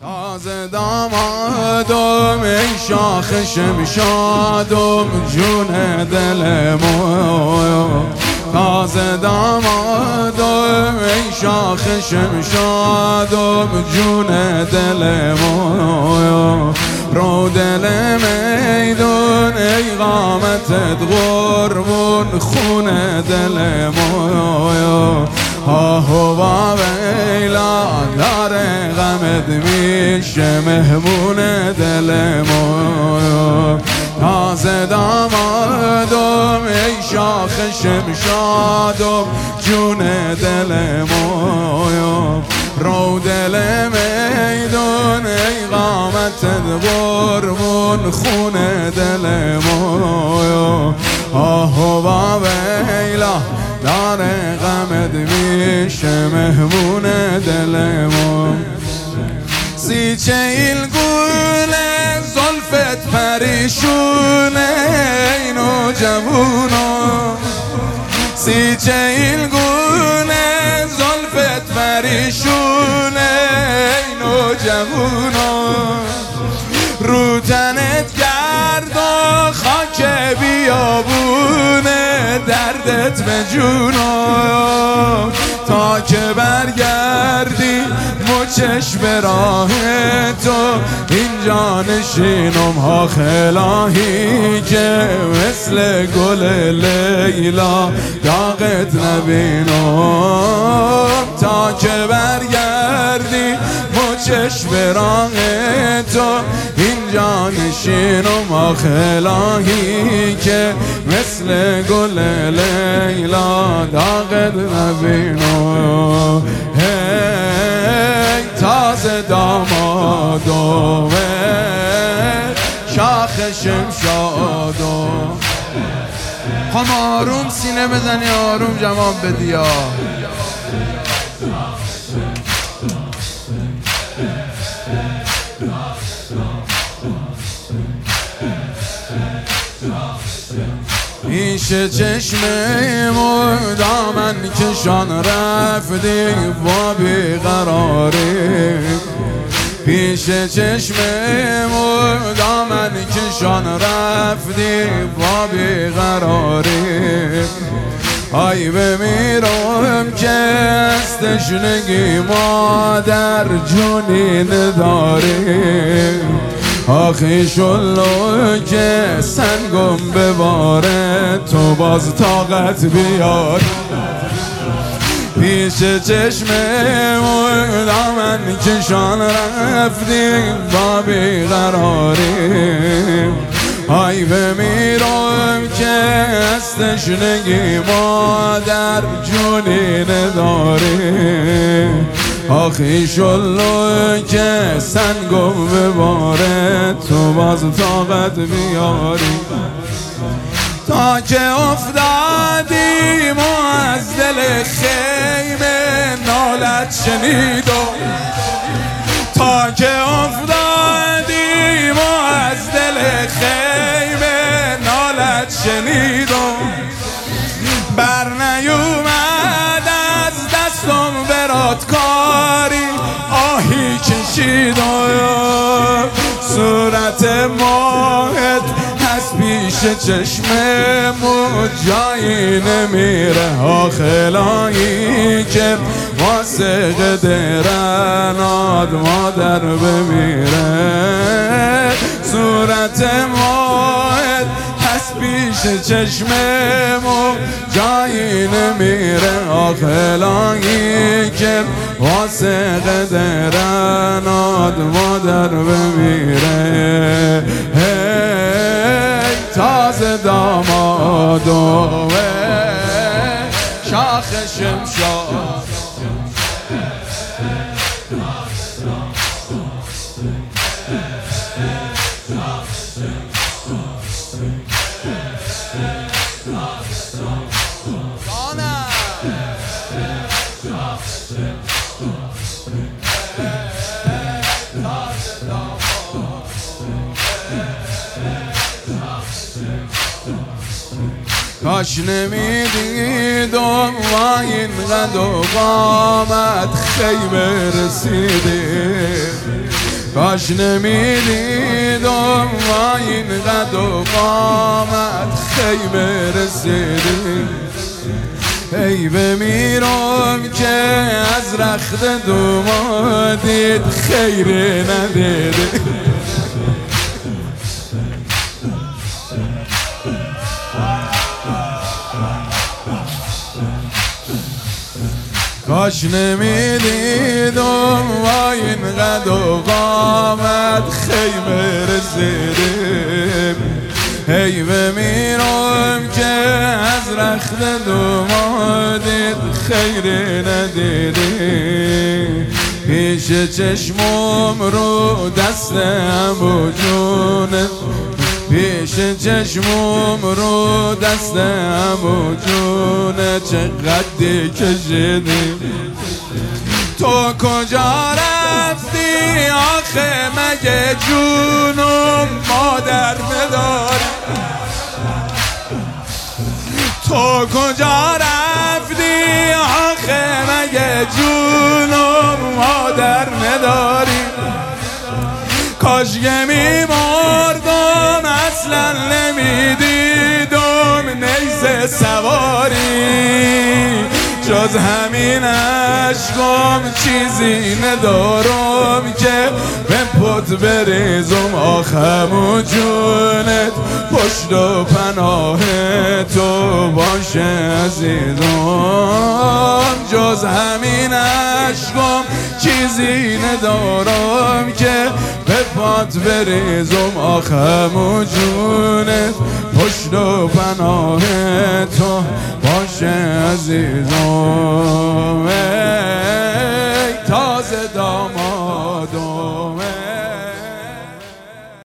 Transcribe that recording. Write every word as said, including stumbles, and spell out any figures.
تازه دامادم ای شاخ شمشادم جون دلمو، تازه دامادم ای شاخ شمشادم جون دلمو، رو دل میدون ای قامتت قربون خون دلمو، ها هوا ویلا داره غمت میشه مهمون دلمو، تازه دامادم ای شاخ شمشادم جون دلمو، رو دل میدون ای قامتت قربون خون دلمو، ها هوا ویلا داره غمت میشه مهمون دلمو، سیچه ایل گونه زلفت پریشونه ای نوجوونو، سیچه ایل گونه زلفت پریشونه ای نوجوونو، رو تنت گرد و خاک بیابونه دردت به جونو، تا که برگردی مچش به راه تو اینجا نشینم ها خلاهی که مثل گل لیلا داغت نبینم، تا که برگردی مچش به راه تو اینجا نشینم ها خلاهی که مثل گل لیلا داغت نبینم، هی تازه دامادم شاخ شمشادم. خواهم آروم سینه بزنی، آروم جواب بدی ها. پیش چشم دامن کشان رفتی و بیقراری، پیش چشم دامن کشان رفتی و بیقراری، آی بمیرم که از تشنگی مادر جونین داری، آخی شلو که سنگم بباره تو باز طاقت بیار، پیش چشم دامن کشان رفتی با بیقراری، آی بمیرم که از تشنگی مادر جونین داری، آخی شلو که سنگم بباره تو باز طاقت بیاری، تا که افتادیم و از دل خیمه نالت شنیدم، تا که افتادیم و از دل خیمه نالت شنیدم، بر نیومد از دستم برات کاری آهی کشیدم، صورت ماهت هست پیش چشممو جایی نمیره ها خلایی که واسه قدرناد مادر بمیره، صورت ماهت هست پیش چشممو جایی نمیره ها خلایی که واسه قدرناد مادر بمیره، تازه دامادم شاخ شمشاد. کاش نمیدیدم و اینقدر قامت خیمه رسیدی، کاش نمیدیدم و این قد و قامت خیمه رسیدیم. ای بمیرم که از رخت دومادید خیره ندیده. کاش نمیدیدم و این قد و قامت خیمه رسیدیم. ای بمیرم که از رخت دومادید خیره ندیدیم. پیش چشمم رو دستم و جونت، پیش چشمم رو دستم و جونت چقدر کشیدیم. تو کجا رفتی آخه مگه جونم مادر نداری؟ تو کجا رفتی آخه مگه جونم مادر نداری؟ کاش که میمردم اصلا نمیدیدم نیزه سواری. جز همین عشقم چیزی ندارم که به پت بریزم آخم و جونت پشت و پناه تو باشه عزیزم. جز همین عشقم چیزی ندارم که به پات بریزم آخم و جونت پشت و پناه تو باشه عزیزم. ای تازه دامادم